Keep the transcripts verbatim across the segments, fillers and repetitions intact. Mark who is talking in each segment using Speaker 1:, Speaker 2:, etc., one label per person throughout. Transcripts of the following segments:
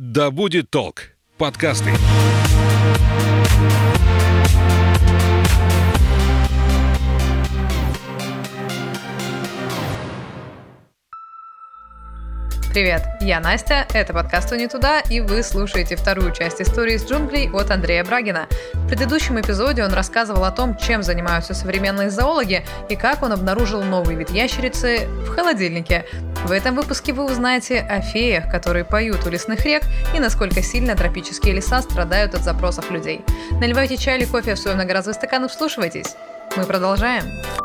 Speaker 1: Да будет толк. Подкасты.
Speaker 2: Привет, я Настя, это подкаст «Не туда», и вы слушаете вторую часть истории из джунглей от Андрея Брагина. В предыдущем эпизоде он рассказывал о том, чем занимаются современные зоологи и как он обнаружил новый вид ящерицы в холодильнике. В этом выпуске вы узнаете о феях, которые поют у лесных рек, и насколько сильно тропические леса страдают от запросов людей. Наливайте чай или кофе в свой многоразовый стакан и вслушивайтесь. Мы продолжаем.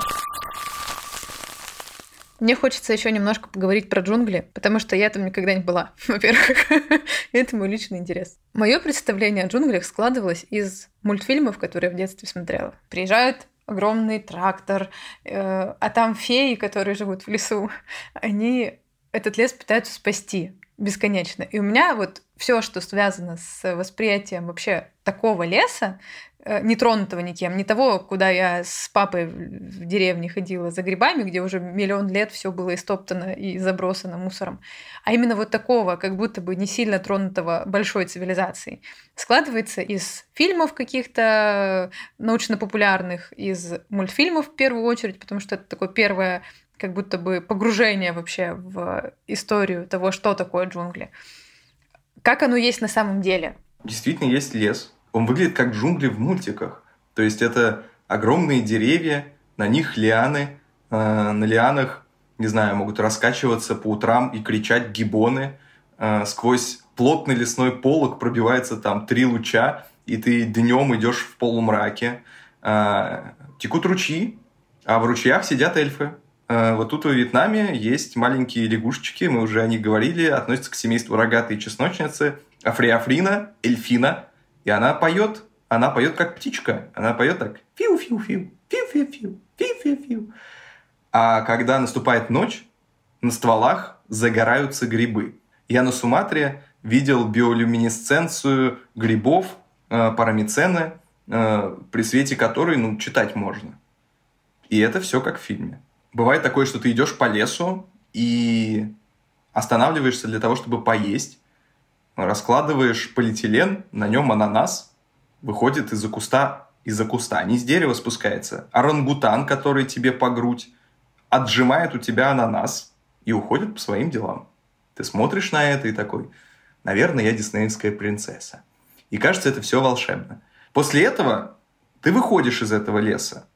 Speaker 2: Мне хочется еще немножко поговорить про джунгли, потому что я там никогда не была, во-первых. Это мой личный интерес. Мое представление о джунглях складывалось из мультфильмов, которые я в детстве смотрела. Приезжает огромный трактор, э, а там феи, которые живут в лесу, они этот лес пытаются спасти бесконечно. И у меня вот все, что связано с восприятием вообще такого леса, не тронутого никем, не того, куда я с папой в деревне ходила за грибами, где уже миллион лет все было истоптано и забросано мусором, а именно вот такого, как будто бы не сильно тронутого большой цивилизацией, складывается из фильмов каких-то научно-популярных, из мультфильмов в первую очередь, потому что это такое первое как будто бы погружение вообще в историю того, что такое джунгли. Как оно есть на самом деле?
Speaker 3: Действительно есть лес. Он выглядит как джунгли в мультиках. То есть это огромные деревья, на них лианы, э, на лианах, не знаю, могут раскачиваться по утрам и кричать гиббоны. Э, сквозь плотный лесной полог пробивается там три луча, и ты днем идешь в полумраке. Э, текут ручьи, а в ручьях сидят эльфы. Э, вот тут во Вьетнаме есть маленькие лягушечки, мы уже о них говорили, относятся к семейству рогатые чесночницы, Африафрина, эльфина. И она поет, она поет как птичка. Она поет так фиу-фиу-фиу, фиу-фиу-фиу, фиу-фиу-фиу. А когда наступает ночь, на стволах загораются грибы. Я на Суматре видел биолюминесценцию грибов, э, парамицены, э, при свете которой, ну, читать можно. И это все как в фильме. Бывает такое, что ты идешь по лесу и останавливаешься для того, чтобы поесть. Раскладываешь полиэтилен, на нем ананас, выходит из-за куста, из-за куста, не с дерева спускается. Орангутан, который тебе по грудь, отжимает у тебя ананас и уходит по своим делам. Ты смотришь на это и такой, наверное, я диснеевская принцесса. И кажется, это все волшебно. После этого ты выходишь из этого леса.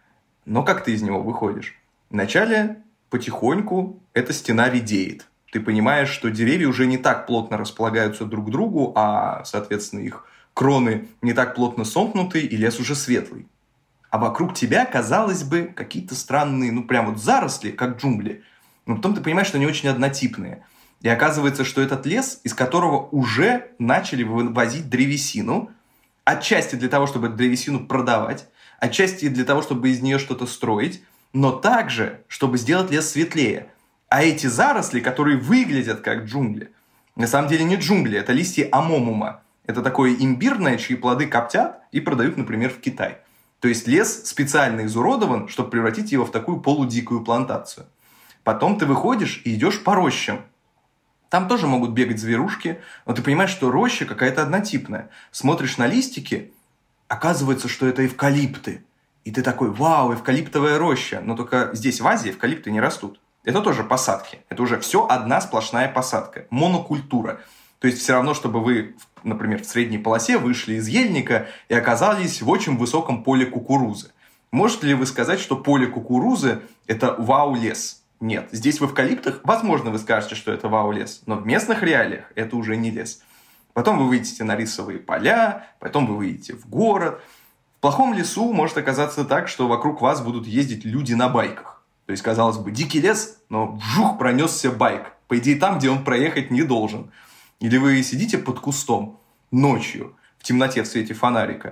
Speaker 3: Но как ты из него выходишь? Вначале потихоньку эта стена редеет. Ты понимаешь, что деревья уже не так плотно располагаются друг к другу, а, соответственно, их кроны не так плотно сомкнуты, и лес уже светлый. А вокруг тебя, казалось бы, какие-то странные, ну, прям вот заросли, как джунгли. Но потом ты понимаешь, что они очень однотипные. И оказывается, что этот лес, из которого уже начали вывозить древесину, отчасти для того, чтобы эту древесину продавать, отчасти для того, чтобы из нее что-то строить, но также, чтобы сделать лес светлее. А эти заросли, которые выглядят как джунгли, на самом деле не джунгли, это листья амомума. Это такое имбирное, чьи плоды коптят и продают, например, в Китай. То есть лес специально изуродован, чтобы превратить его в такую полудикую плантацию. Потом ты выходишь и идешь по рощам. Там тоже могут бегать зверушки, но ты понимаешь, что роща какая-то однотипная. Смотришь на листики, оказывается, что это эвкалипты. И ты такой, вау, эвкалиптовая роща. Но только здесь, в Азии, эвкалипты не растут. Это тоже посадки. Это уже все одна сплошная посадка. Монокультура. То есть все равно, чтобы вы, например, в средней полосе вышли из ельника и оказались в очень высоком поле кукурузы. Можете ли вы сказать, что поле кукурузы – это вау-лес? Нет. Здесь в эвкалиптах, возможно, вы скажете, что это вау-лес, но в местных реалиях это уже не лес. Потом вы выйдете на рисовые поля, потом вы выйдете в город. В плохом лесу может оказаться так, что вокруг вас будут ездить люди на байках. То есть, казалось бы, дикий лес, но вжух, пронесся байк. По идее, там, где он проехать не должен. Или вы сидите под кустом ночью, в темноте, в свете фонарика,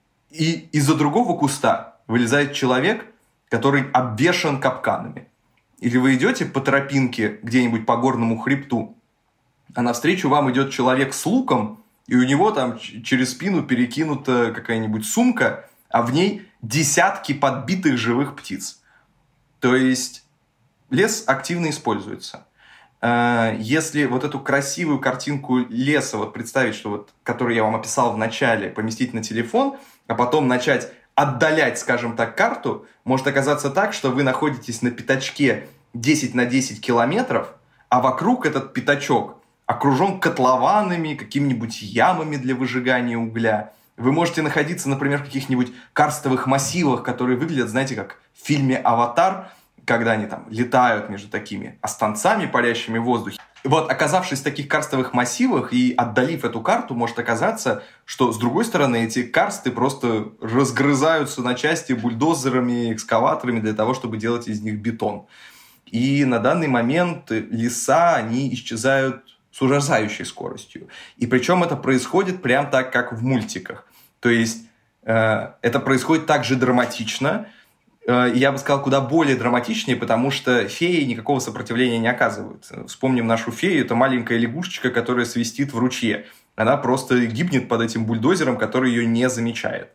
Speaker 3: и из-за другого куста вылезает человек, который обвешан капканами. Или вы идете по тропинке где-нибудь по горному хребту, а навстречу вам идет человек с луком, и у него там через спину перекинута какая-нибудь сумка, а в ней десятки подбитых живых птиц. То есть лес активно используется. Если вот эту красивую картинку леса вот представить, что вот, которую я вам описал в начале, поместить на телефон, а потом начать отдалять, скажем так, карту, может оказаться так, что вы находитесь на пятачке десять на десять километров, а вокруг этот пятачок окружен котлованами, какими-нибудь ямами для выжигания угля. Вы можете находиться, например, в каких-нибудь карстовых массивах, которые выглядят, знаете, как в фильме «Аватар», когда они там летают между такими останцами, парящими в воздухе. Вот, оказавшись в таких карстовых массивах и отдалив эту карту, может оказаться, что, с другой стороны, эти карсты просто разгрызаются на части бульдозерами, экскаваторами для того, чтобы делать из них бетон. И на данный момент леса, они исчезают с ужасающей скоростью. И причем это происходит прям так, как в мультиках. То есть э, это происходит так же драматично, я бы сказал, куда более драматичнее, потому что феи никакого сопротивления не оказывают. Вспомним нашу фею, это маленькая лягушечка, которая свистит в ручье. Она просто гибнет под этим бульдозером, который ее не замечает.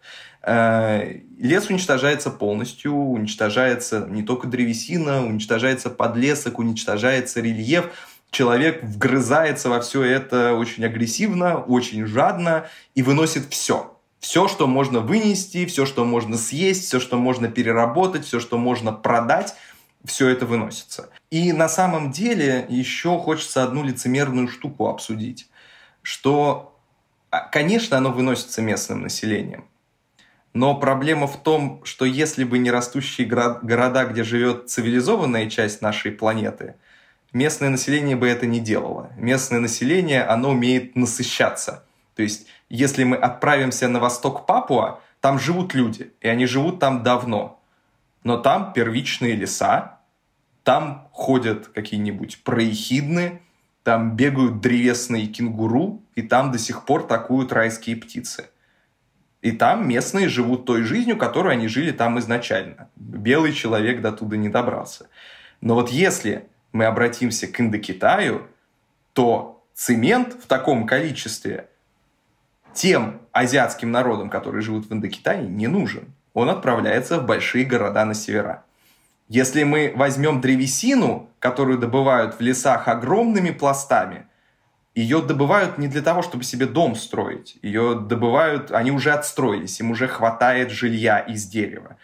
Speaker 3: Лес уничтожается полностью, уничтожается не только древесина, уничтожается подлесок, уничтожается рельеф. Человек вгрызается во все это очень агрессивно, очень жадно и выносит все. Все, что можно вынести, все, что можно съесть, все, что можно переработать, все, что можно продать, все это выносится. И на самом деле еще хочется одну лицемерную штуку обсудить, что, конечно, оно выносится местным населением, но проблема в том, что если бы не растущие города, где живет цивилизованная часть нашей планеты, местное население бы это не делало. Местное население, оно умеет насыщаться. То есть, если мы отправимся на восток Папуа, там живут люди, и они живут там давно. Но там первичные леса, там ходят какие-нибудь проехидны, там бегают древесные кенгуру, и там до сих пор такуют райские птицы. И там местные живут той жизнью, которой они жили там изначально. Белый человек до туда не добрался. Но вот если мы обратимся к Индокитаю, то цемент в таком количестве тем азиатским народам, которые живут в Индокитае, не нужен. Он отправляется в большие города на севера. Если мы возьмем древесину, которую добывают в лесах огромными пластами, ее добывают не для того, чтобы себе дом строить. Ее добывают, они уже отстроились, им уже хватает жилья из дерева.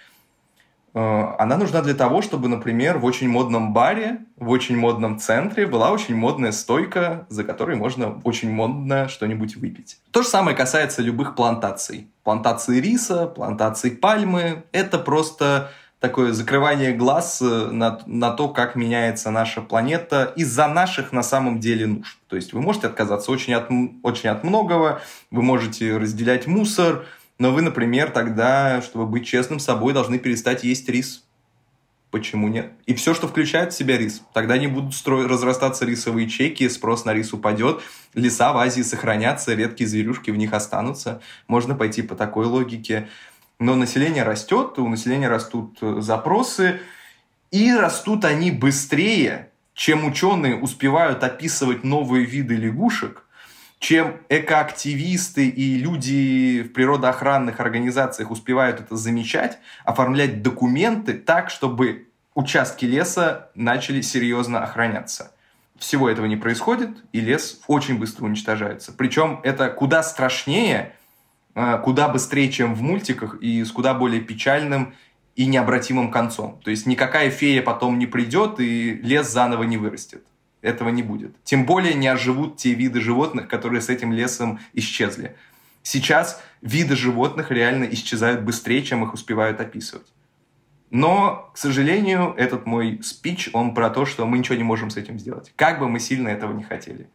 Speaker 3: Она нужна для того, чтобы, например, в очень модном баре, в очень модном центре была очень модная стойка, за которой можно очень модно что-нибудь выпить. То же самое касается любых плантаций. Плантации риса, плантации пальмы – это просто такое закрывание глаз на, на то, как меняется наша планета из-за наших на самом деле нужд. То есть вы можете отказаться очень от, очень от многого, вы можете разделять мусор, но вы, например, тогда, чтобы быть честным с собой, должны перестать есть рис. Почему нет? И все, что включает в себя рис. Тогда не будут стро... разрастаться рисовые ячейки, спрос на рис упадет, леса в Азии сохранятся, редкие зверюшки в них останутся. Можно пойти по такой логике. Но население растет, у населения растут запросы, и растут они быстрее, чем ученые успевают описывать новые виды лягушек, чем экоактивисты и люди в природоохранных организациях успевают это замечать, оформлять документы так, чтобы участки леса начали серьезно охраняться. Всего этого не происходит, и лес очень быстро уничтожается. Причем это куда страшнее, куда быстрее, чем в мультиках, и с куда более печальным и необратимым концом. То есть никакая фея потом не придет, и лес заново не вырастет. Этого не будет. Тем более не оживут те виды животных, которые с этим лесом исчезли. Сейчас виды животных реально исчезают быстрее, чем их успевают описывать. Но, к сожалению, этот мой спич, он про то, что мы ничего не можем с этим сделать. Как бы мы сильно этого не хотели.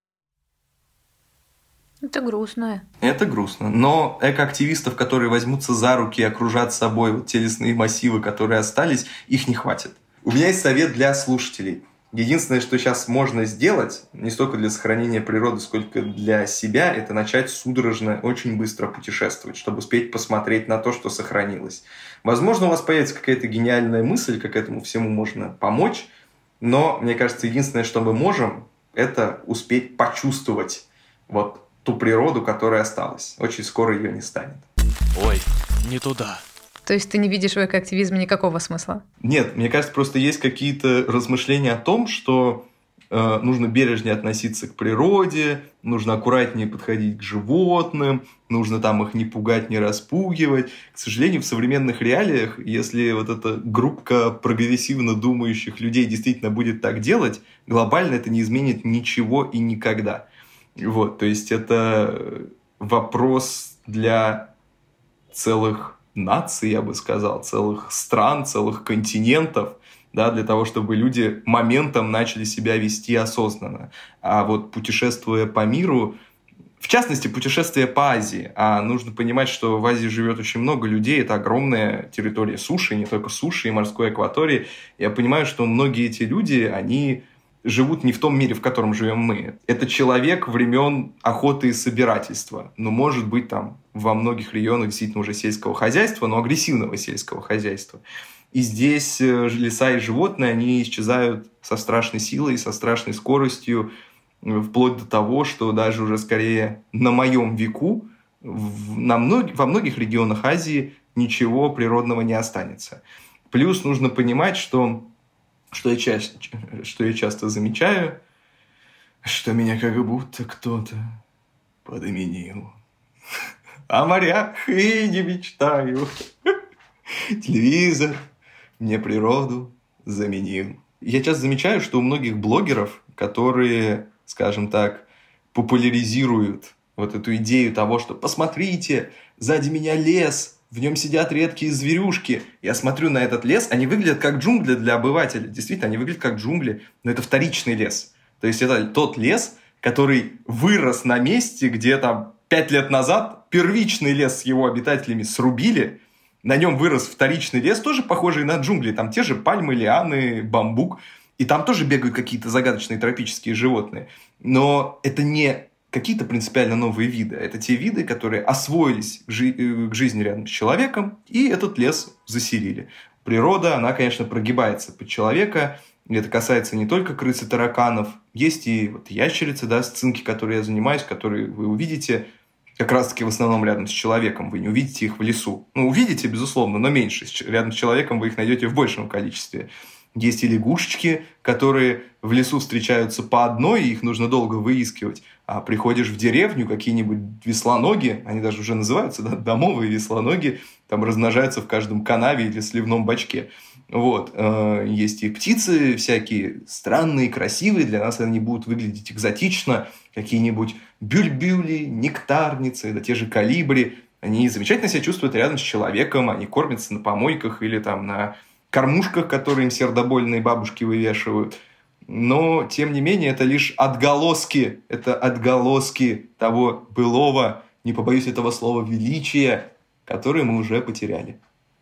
Speaker 2: Это грустно.
Speaker 3: Это грустно. Но экоактивистов, которые возьмутся за руки и окружат собой вот те лесные массивы, которые остались, их не хватит. У меня есть совет для слушателей. Единственное, что сейчас можно сделать, не столько для сохранения природы, сколько для себя, это начать судорожно, очень быстро путешествовать, чтобы успеть посмотреть на то, что сохранилось. Возможно, у вас появится какая-то гениальная мысль, как этому всему можно помочь, но, мне кажется, единственное, что мы можем, это успеть почувствовать вот ту природу, которая осталась. Очень скоро ее не станет.
Speaker 1: Ой, не туда.
Speaker 2: То есть ты не видишь в экоактивизме никакого смысла?
Speaker 3: Нет, мне кажется, просто есть какие-то размышления о том, что э, нужно бережнее относиться к природе, нужно аккуратнее подходить к животным, нужно там их не пугать, не распугивать. К сожалению, в современных реалиях, если вот эта группа прогрессивно думающих людей действительно будет так делать, глобально это не изменит ничего и никогда. Вот, то есть это вопрос для целых наций, я бы сказал, целых стран, целых континентов, да, для того, чтобы люди моментом начали себя вести осознанно. А вот путешествуя по миру, в частности, путешествие по Азии, а нужно понимать, что в Азии живет очень много людей, это огромная территория суши, не только суши и морской акватории. Я понимаю, что многие эти люди, они живут не в том мире, в котором живем мы. Это человек времен охоты и собирательства. Ну, может быть, там во многих регионах действительно уже сельского хозяйства, но агрессивного сельского хозяйства. И здесь леса и животные, они исчезают со страшной силой, со страшной скоростью, вплоть до того, что даже уже скорее на моем веку в, на мног, во многих регионах Азии ничего природного не останется. Плюс нужно понимать, что, что, я, ча- что я часто замечаю, что меня как будто кто-то подменил. О морях и не мечтаю. Телевизор мне природу заменил. Я часто замечаю, что у многих блогеров, которые, скажем так, популяризируют вот эту идею того, что посмотрите, сзади меня лес, в нем сидят редкие зверюшки. Я смотрю на этот лес, они выглядят как джунгли для обывателя. Действительно, они выглядят как джунгли, но это вторичный лес. То есть это тот лес, который вырос на месте, где там пять лет назад первичный лес с его обитателями срубили. На нем вырос вторичный лес, тоже похожий на джунгли. Там те же пальмы, лианы, бамбук. И там тоже бегают какие-то загадочные тропические животные. Но это не какие-то принципиально новые виды. Это те виды, которые освоились к жизни рядом с человеком, и этот лес заселили. Природа, она, конечно, прогибается под человека. И это касается не только крыс и тараканов. Есть и вот ящерицы, да, сцинки, которые я занимаюсь, которые вы увидите как раз-таки в основном рядом с человеком. Вы не увидите их в лесу. Ну, увидите, безусловно, но меньше. Рядом с человеком вы их найдете в большем количестве. Есть и лягушечки, которые в лесу встречаются по одной, и их нужно долго выискивать. А приходишь в деревню, какие-нибудь веслоноги, они даже уже называются, да, домовые веслоноги, там размножаются в каждом канаве или сливном бачке. Вот. Есть и птицы всякие странные, красивые, для нас они будут выглядеть экзотично, какие-нибудь бюльбюли, нектарницы, да те же колибри. Они замечательно себя чувствуют рядом с человеком, они кормятся на помойках или там на кормушках, которые им сердобольные бабушки вывешивают. Но, тем не менее, это лишь отголоски, это отголоски того былого, не побоюсь этого слова, величия, которое мы уже потеряли.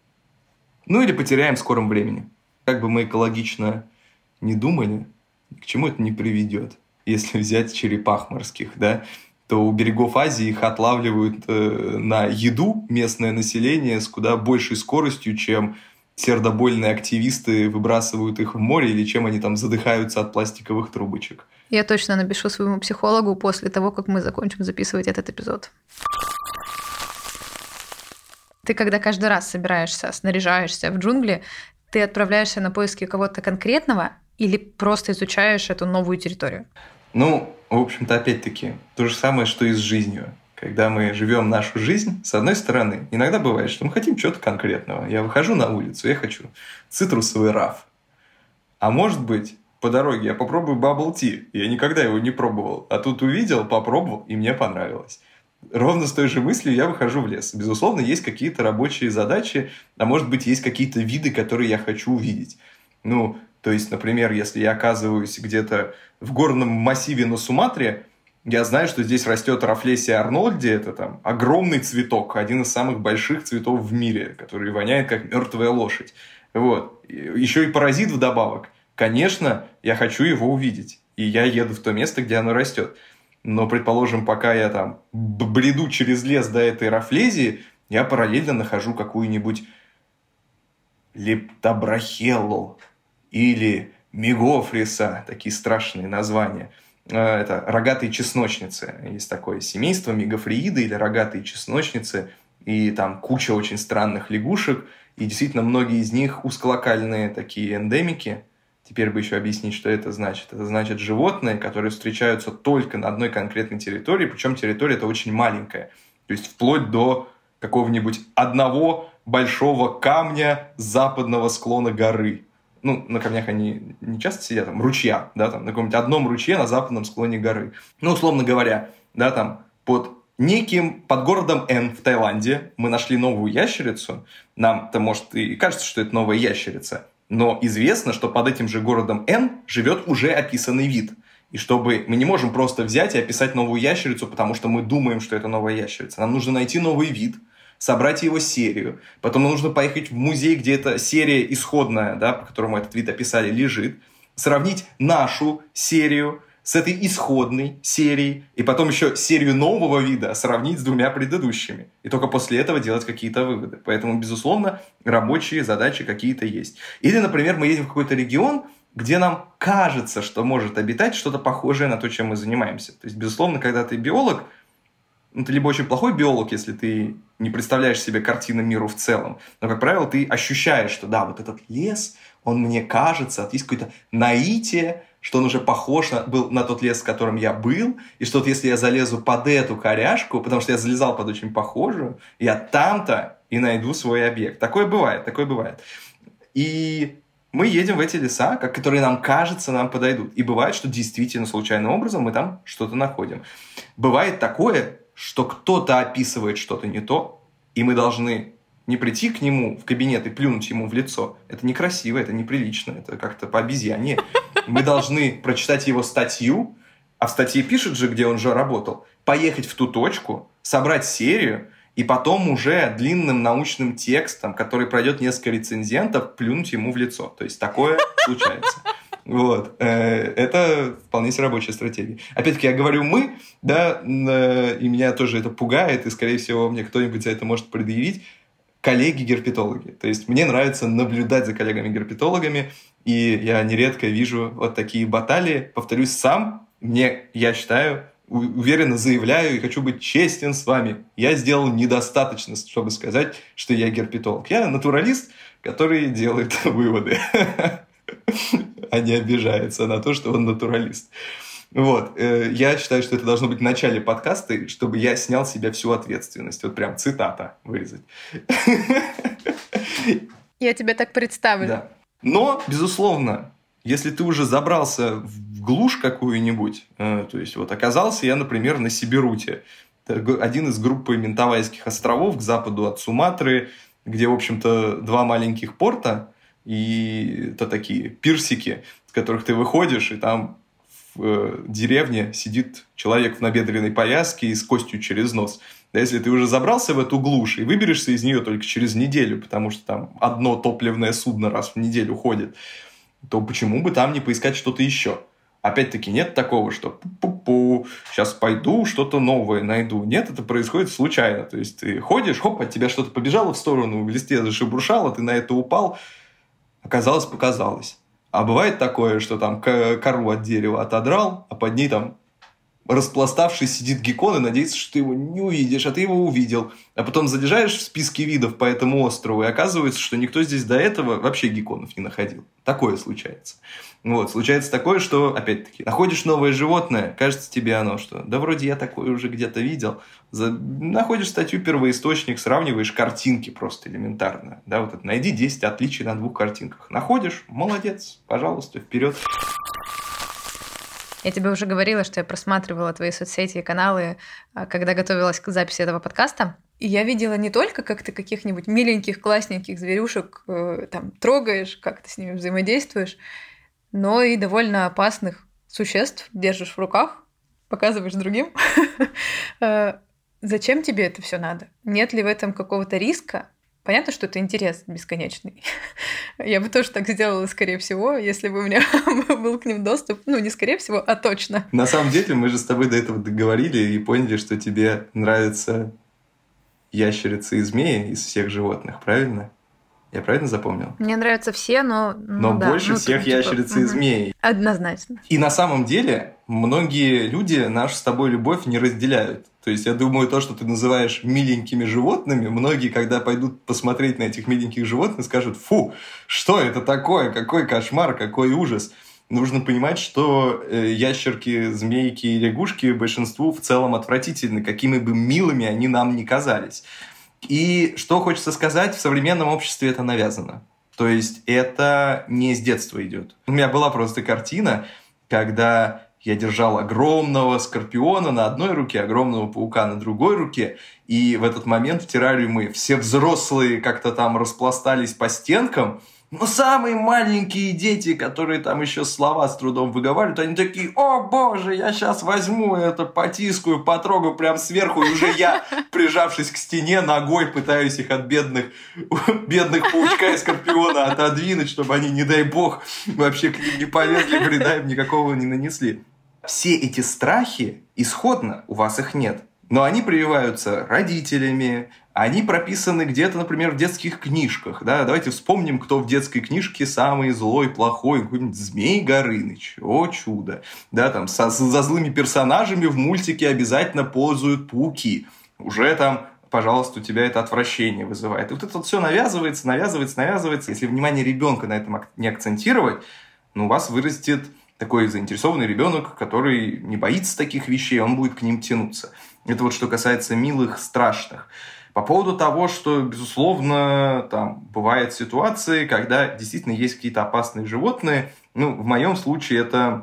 Speaker 3: Ну или потеряем в скором времени. Как бы мы экологично не думали, к чему это не приведет. Если взять черепах морских, да, то у берегов Азии их отлавливают э, на еду местное население с куда большей скоростью, чем сердобольные активисты выбрасывают их в море или чем они там задыхаются от пластиковых трубочек.
Speaker 2: Я точно напишу своему психологу после того, как мы закончим записывать этот эпизод. Ты когда каждый раз собираешься, снаряжаешься в джунгли, ты отправляешься на поиски кого-то конкретного или просто изучаешь эту новую территорию?
Speaker 3: Ну, в общем-то, опять-таки, то же самое, что и с жизнью. Когда мы живем нашу жизнь, с одной стороны, иногда бывает, что мы хотим чего-то конкретного. Я выхожу на улицу, я хочу цитрусовый раф. А может быть, по дороге я попробую бабл-ти. Я никогда его не пробовал. А тут увидел, попробовал, и мне понравилось. Ровно с той же мыслью я выхожу в лес. Безусловно, есть какие-то рабочие задачи, а может быть, есть какие-то виды, которые я хочу увидеть. Ну, то есть, например, если я оказываюсь где-то в горном массиве на Суматре, я знаю, что здесь растет Рафлесия арнольди, это там огромный цветок, один из самых больших цветов в мире, который воняет как мертвая лошадь. Вот. Еще и паразит вдобавок. Конечно, я хочу его увидеть, и я еду в то место, где оно растет. Но, предположим, пока я там бреду через лес до этой Рафлезии, я параллельно нахожу какую-нибудь лептобрахеллу или мегофриса, такие страшные названия. Это рогатые чесночницы. Есть такое семейство, мегофрииды или рогатые чесночницы. И там куча очень странных лягушек. И действительно, многие из них узколокальные такие эндемики. теперь бы еще объяснить, что это значит. Это значит животные, которые встречаются только на одной конкретной территории, причем территория эта очень маленькая. То есть вплоть до какого-нибудь одного большого камня с западного склона горы. Ну, на камнях они не часто сидят, там, ручья, да, там, на каком-нибудь одном ручье на западном склоне горы. Ну, условно говоря, да, там, под неким, под городом Н в Таиланде мы нашли новую ящерицу. Нам-то, может, и кажется, что это новая ящерица, но известно, что под этим же городом Н живет уже описанный вид. И чтобы мы не можем просто взять и описать новую ящерицу, потому что мы думаем, что это новая ящерица. Нам нужно найти новый вид, собрать его серию. Потом нам нужно поехать в музей, где эта серия исходная, да, по которому этот вид описали, лежит. Сравнить нашу серию с этой исходной серией. И потом еще серию нового вида сравнить с двумя предыдущими. И только после этого делать какие-то выводы. Поэтому, безусловно, рабочие задачи какие-то есть. Или, например, мы едем в какой-то регион, где нам кажется, что может обитать что-то похожее на то, чем мы занимаемся. То есть, безусловно, когда ты биолог, ну, ты либо очень плохой биолог, если ты не представляешь себе картину миру в целом, но, как правило, ты ощущаешь, что да, вот этот лес, он мне кажется, есть какое-то наитие, что он уже похож на, был на тот лес, в котором я был, и что вот если я залезу под эту коряжку, потому что я залезал под очень похожую, я там-то и найду свой объект. Такое бывает, такое бывает. И мы едем в эти леса, которые нам кажется, нам подойдут. И бывает, что действительно случайным образом мы там что-то находим. Бывает такое, что кто-то описывает что-то не то, и мы должны не прийти к нему в кабинет и плюнуть ему в лицо. Это некрасиво, это неприлично, это как-то по обезьяне. Мы должны прочитать его статью, а в статье пишет же, где он же работал, поехать в ту точку, собрать серию, и потом уже длинным научным текстом, который пройдет несколько рецензентов, плюнуть ему в лицо. То есть такое случается. Вот. Это вполне себе рабочая стратегия. Опять-таки, я говорю «мы», да, и меня тоже это пугает, и, скорее всего, мне кто-нибудь за это может предъявить. Коллеги-герпетологи. То есть мне нравится наблюдать за коллегами-герпетологами, и я нередко вижу вот такие баталии. Повторюсь, сам, мне, я считаю, уверенно заявляю и хочу быть честен с вами. Я сделал недостаточно, чтобы сказать, что я герпетолог. Я натуралист, который делает выводы, а не обижается на то, что он натуралист. Вот. Я считаю, что это должно быть в начале подкаста, чтобы я снял с себя всю ответственность. Вот прям цитата вырезать.
Speaker 2: Я тебя так представлю.
Speaker 3: Да. Но, безусловно, если ты уже забрался в глушь какую-нибудь, то есть вот оказался я, например, на Сибируте, один из группы Ментавайских островов к западу от Суматры, где, в общем-то, два маленьких порта, и это такие пирсики, с которых ты выходишь, и там в деревне сидит человек в набедренной повязке и с костью через нос. Да, если ты уже забрался в эту глушь и выберешься из нее только через неделю, потому что там одно топливное судно раз в неделю ходит, то почему бы там не поискать что-то еще? Опять-таки нет такого, что пу-пу-пу, сейчас пойду, что-то новое найду. Нет, это происходит случайно. То есть ты ходишь, хоп, от тебя что-то побежало в сторону, в листе зашебуршало, ты на это упал, оказалось, показалось. А бывает такое, что там кору от дерева отодрал, а под ней там распластавшись сидит геккон и надеется, что ты его не увидишь, а ты его увидел. А потом залезаешь в списке видов по этому острову, и оказывается, что никто здесь до этого вообще гекконов не находил. Такое случается. Вот, случается такое, что, опять-таки, находишь новое животное, кажется тебе оно, что да вроде я такое уже где-то видел. За... Находишь статью «Первоисточник», сравниваешь картинки просто элементарно. Да, вот это, найди десять отличий на двух картинках. Находишь, молодец, пожалуйста, вперед.
Speaker 2: Я тебе уже говорила, что я просматривала твои соцсети и каналы, когда готовилась к записи этого подкаста. И я видела не только, как ты каких-нибудь миленьких, классненьких зверюшек э, там трогаешь, как ты с ними взаимодействуешь, но и довольно опасных существ держишь в руках, показываешь другим. Зачем тебе это все надо? Нет ли в этом какого-то риска? Понятно, что это интерес бесконечный. Я бы тоже так сделала, скорее всего, если бы у меня был к ним доступ. Ну, не скорее всего, а точно.
Speaker 3: На самом деле, мы же с тобой до этого договорили и поняли, что тебе нравятся ящерицы и змеи из всех животных, правильно? Я правильно запомнил?
Speaker 2: Мне нравятся все, но...
Speaker 3: Но
Speaker 2: ну, да,
Speaker 3: больше
Speaker 2: ну,
Speaker 3: всех
Speaker 2: типа,
Speaker 3: ящериц
Speaker 2: угу.
Speaker 3: и змей.
Speaker 2: Однозначно.
Speaker 3: И на самом деле многие люди нашу с тобой любовь не разделяют. То есть я думаю, то, что ты называешь миленькими животными, многие, когда пойдут посмотреть на этих миленьких животных, скажут: фу, что это такое, какой кошмар, какой ужас. Нужно понимать, что ящерки, змейки и лягушки большинству в целом отвратительны, какими бы милыми они нам ни казались. И что хочется сказать, в современном обществе это навязано. То есть это не с детства идет. У меня была просто картина, когда я держал огромного скорпиона на одной руке, огромного паука на другой руке, и в этот момент в террариуме все взрослые как-то там распластались по стенкам, но самые маленькие дети, которые там еще слова с трудом выговаривают, они такие: о боже, я сейчас возьму это, потискаю, потрогаю прям сверху, и уже я, прижавшись к стене, ногой пытаюсь их от бедных, бедных паучка и скорпиона отодвинуть, чтобы они, не дай бог, вообще к ним не полезли, вреда им никакого не нанесли. Все эти страхи, исходно, у вас их нет. Но они прививаются родителями, они прописаны где-то, например, в детских книжках. Да? Давайте вспомним, кто в детской книжке самый злой, плохой, какой-нибудь Змей Горыныч. О, чудо! Да, там со, за злыми персонажами в мультике обязательно ползают пауки. Уже там, пожалуйста, у тебя это отвращение вызывает. И вот это вот все навязывается, навязывается, навязывается. Если внимание ребенка на этом не акцентировать, ну, у вас вырастет такой заинтересованный ребенок, который не боится таких вещей, он будет к ним тянуться. Это вот что касается милых, страшных. По поводу того, что, безусловно, там бывают ситуации, когда действительно есть какие-то опасные животные. Ну, в моем случае это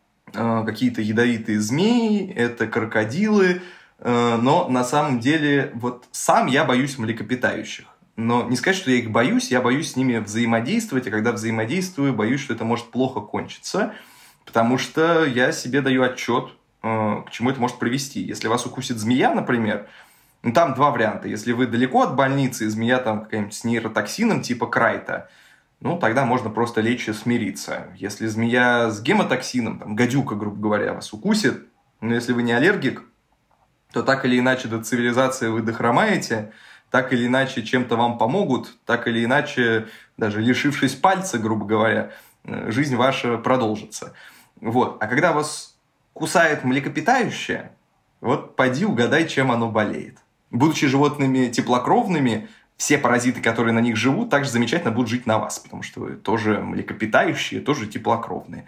Speaker 3: э, какие-то ядовитые змеи, это крокодилы. Э, но на самом деле вот сам я боюсь млекопитающих. Но не сказать, что я их боюсь, я боюсь с ними взаимодействовать, а когда взаимодействую, боюсь, что это может плохо кончиться, потому что я себе даю отчет, к чему это может привести. Если вас укусит змея, например, ну, там два варианта. Если вы далеко от больницы, и змея там какая-нибудь с нейротоксином типа крайта, ну, тогда можно просто лечь и смириться. Если змея с гемотоксином, там, гадюка, грубо говоря, вас укусит, но если вы не аллергик, то так или иначе до цивилизации вы дохромаете, так или иначе чем-то вам помогут, так или иначе, даже лишившись пальца, грубо говоря, жизнь ваша продолжится. Вот. А когда вас кусает млекопитающее, вот поди угадай, чем оно болеет. Будучи животными теплокровными, все паразиты, которые на них живут, также замечательно будут жить на вас, потому что вы тоже млекопитающие, тоже теплокровные.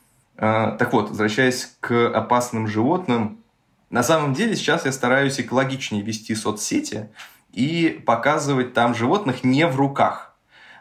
Speaker 3: Так вот, возвращаясь к опасным животным, на самом деле сейчас я стараюсь экологичнее вести соцсети и показывать там животных не в руках.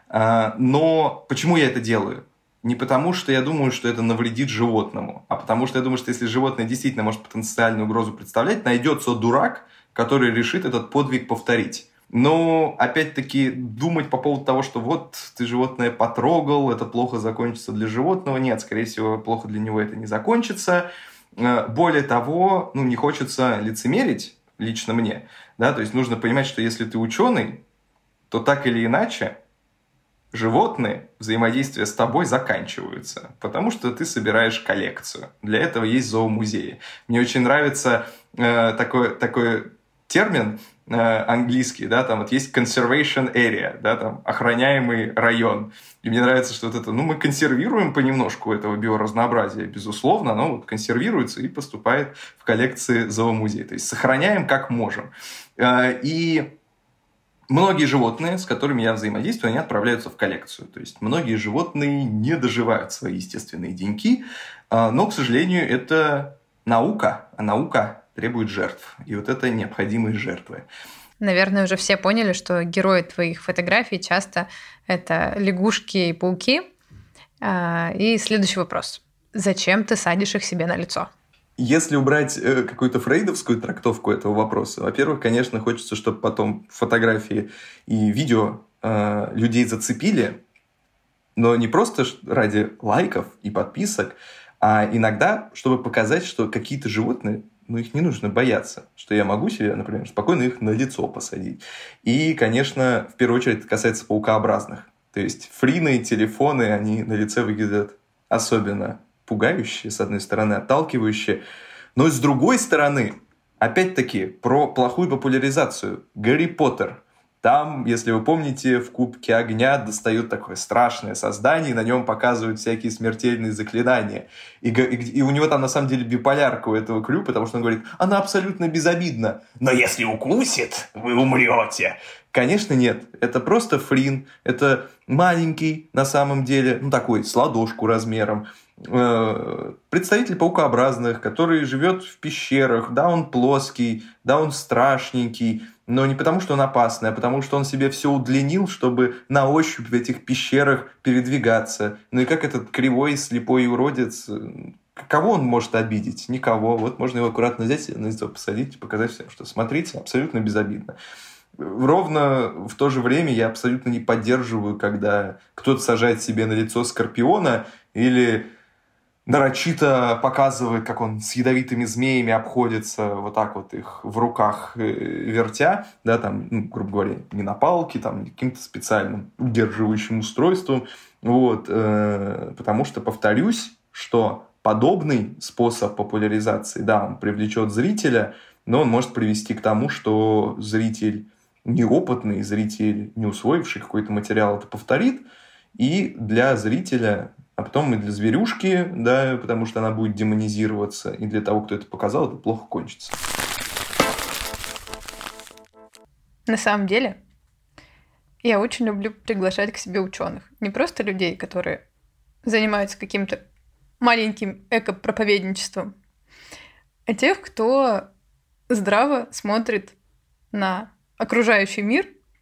Speaker 3: Но почему я это делаю? Не потому, что я думаю, что это навредит животному, а потому что я думаю, что если животное действительно может потенциальную угрозу представлять, найдется дурак, который решит этот подвиг повторить. Но, опять-таки, думать по поводу того, что вот ты животное потрогал, это плохо закончится для животного, нет, скорее всего, плохо для него это не закончится. Более того, ну, не хочется лицемерить, лично мне, да, то есть нужно понимать, что если ты ученый, то так или иначе животные, взаимодействия с тобой заканчиваются, потому что ты собираешь коллекцию. Для этого есть зоомузеи. Мне очень нравится э, такой, такой термин э, английский, да, там вот есть conservation area, да, там охраняемый район. И мне нравится, что вот это, ну, мы консервируем понемножку этого биоразнообразия, безусловно, оно вот консервируется и поступает в коллекции зоомузея. То есть сохраняем как можем. Э, и многие животные, с которыми я взаимодействую, они отправляются в коллекцию. То есть многие животные не доживают свои естественные деньки, но, к сожалению, это наука, а наука требует жертв. И вот это необходимые жертвы.
Speaker 2: Наверное, уже все поняли, что герои твоих фотографий часто это лягушки и пауки. И следующий вопрос. Зачем ты садишь их себе на лицо?
Speaker 3: Если убрать э, какую-то фрейдовскую трактовку этого вопроса, во-первых, конечно, хочется, чтобы потом фотографии и видео э, людей зацепили, но не просто ради лайков и подписок, а иногда, чтобы показать, что какие-то животные, ну, их не нужно бояться, что я могу себе, например, спокойно их на лицо посадить. И, конечно, в первую очередь это касается паукообразных. То есть фрины, телефоны, они на лице выглядят особенно пугающие, с одной стороны, отталкивающие, но с другой стороны, опять-таки, про плохую популяризацию. Гарри Поттер. Там, если вы помните, в Кубке огня достают такое страшное создание, и на нем показывают всякие смертельные заклинания. И, и, и у него там, на самом деле, биполярка у этого Крю, потому что он говорит, она абсолютно безобидна. Но если укусит, вы умрете. Конечно, нет. Это просто Фрин. Это маленький, на самом деле, ну, такой, с ладошку размером, представитель паукообразных, который живет в пещерах. Да, он плоский, да, он страшненький, но не потому, что он опасный, а потому, что он себе все удлинил, чтобы на ощупь в этих пещерах передвигаться. Ну и как этот кривой, слепой уродец, кого он может обидеть? Никого. Вот можно его аккуратно взять, на лицо посадить, показать всем, что смотрите, абсолютно безобидно. Ровно в то же время я абсолютно не поддерживаю, когда кто-то сажает себе на лицо скорпиона или нарочито показывает, как он с ядовитыми змеями обходится, вот так вот их в руках вертя, да, там, ну, грубо говоря, не на палке, там, каким-то специальным удерживающим устройством, вот, э, потому что, повторюсь, что подобный способ популяризации, да, он привлечет зрителя, но он может привести к тому, что зритель неопытный, зритель, не усвоивший какой-то материал, это повторит, и для зрителя, а потом и для зверюшки, да, потому что она будет демонизироваться, и для того, кто это показал, это плохо кончится.
Speaker 2: На самом деле, я очень люблю приглашать к себе ученых. Не просто людей, которые занимаются каким-то маленьким эко-проповедничеством, а тех, кто здраво смотрит на окружающий мир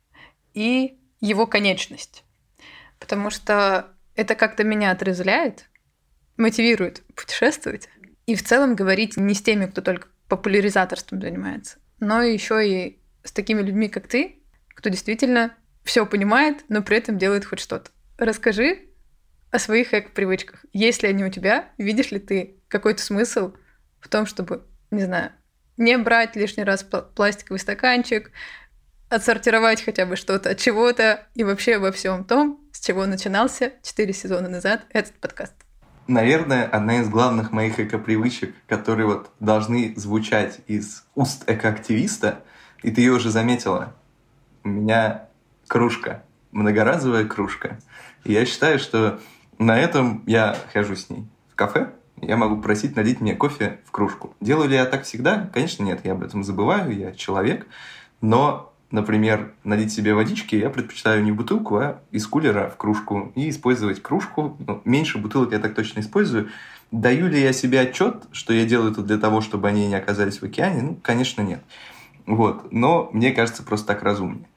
Speaker 2: и его конечность. Потому что это как-то меня отрезвляет, мотивирует путешествовать и в целом говорить не с теми, кто только популяризаторством занимается, но еще и с такими людьми, как ты, кто действительно все понимает, но при этом делает хоть что-то. Расскажи о своих эко-привычках. Есть ли они у тебя? Видишь ли ты какой-то смысл в том, чтобы, не знаю, не брать лишний раз пластиковый стаканчик, отсортировать хотя бы что-то от чего-то и вообще обо всем том, с чего начинался четыре сезона назад этот подкаст?
Speaker 3: Наверное, одна из главных моих эко-привычек, которые вот должны звучать из уст экоактивиста, и ты ее уже заметила, у меня кружка, многоразовая кружка. И я считаю, что на этом я хожу с ней в кафе, я могу просить налить мне кофе в кружку. Делаю ли я так всегда? Конечно, нет, я об этом забываю, я человек, но... Например, налить себе водички я предпочитаю не в бутылку, а из кулера в кружку. И использовать кружку. Ну, меньше бутылок я так точно использую. Даю ли я себе отчет, что я делаю это для того, чтобы они не оказались в океане? Ну, конечно, нет. Вот. Но мне кажется, просто так разумнее.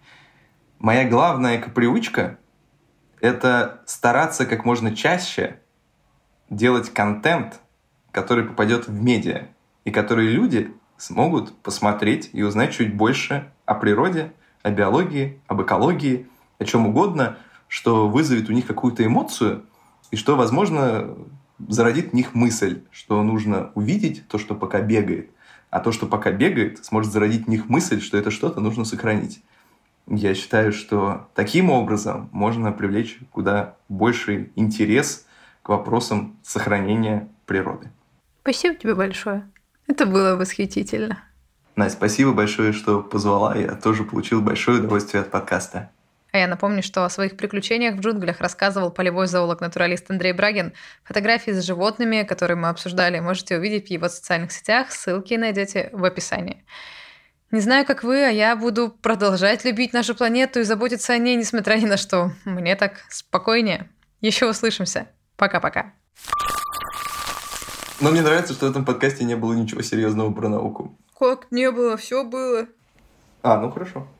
Speaker 3: Моя главная эко-привычка – это стараться как можно чаще делать контент, который попадет в медиа, и который люди смогут посмотреть и узнать чуть больше о природе, о биологии, об экологии, о чем угодно, что вызовет у них какую-то эмоцию и что, возможно, зародит в них мысль, что нужно увидеть то, что пока бегает, а то, что пока бегает, сможет зародить в них мысль, что это что-то нужно сохранить. Я считаю, что таким образом можно привлечь куда больший интерес к вопросам сохранения природы.
Speaker 2: Спасибо тебе большое. Это было восхитительно.
Speaker 3: Настя, спасибо большое, что позвала. Я тоже получил большое удовольствие от подкаста.
Speaker 2: А я напомню, что о своих приключениях в джунглях рассказывал полевой зоолог-натуралист Андрей Брагин. Фотографии с животными, которые мы обсуждали, можете увидеть в его социальных сетях. Ссылки найдете в описании. Не знаю, как вы, а я буду продолжать любить нашу планету и заботиться о ней, несмотря ни на что. Мне так спокойнее. Еще услышимся. Пока-пока.
Speaker 3: Но мне нравится, что в этом подкасте не было ничего серьезного про науку.
Speaker 2: Как не было, все было.
Speaker 3: А, ну хорошо.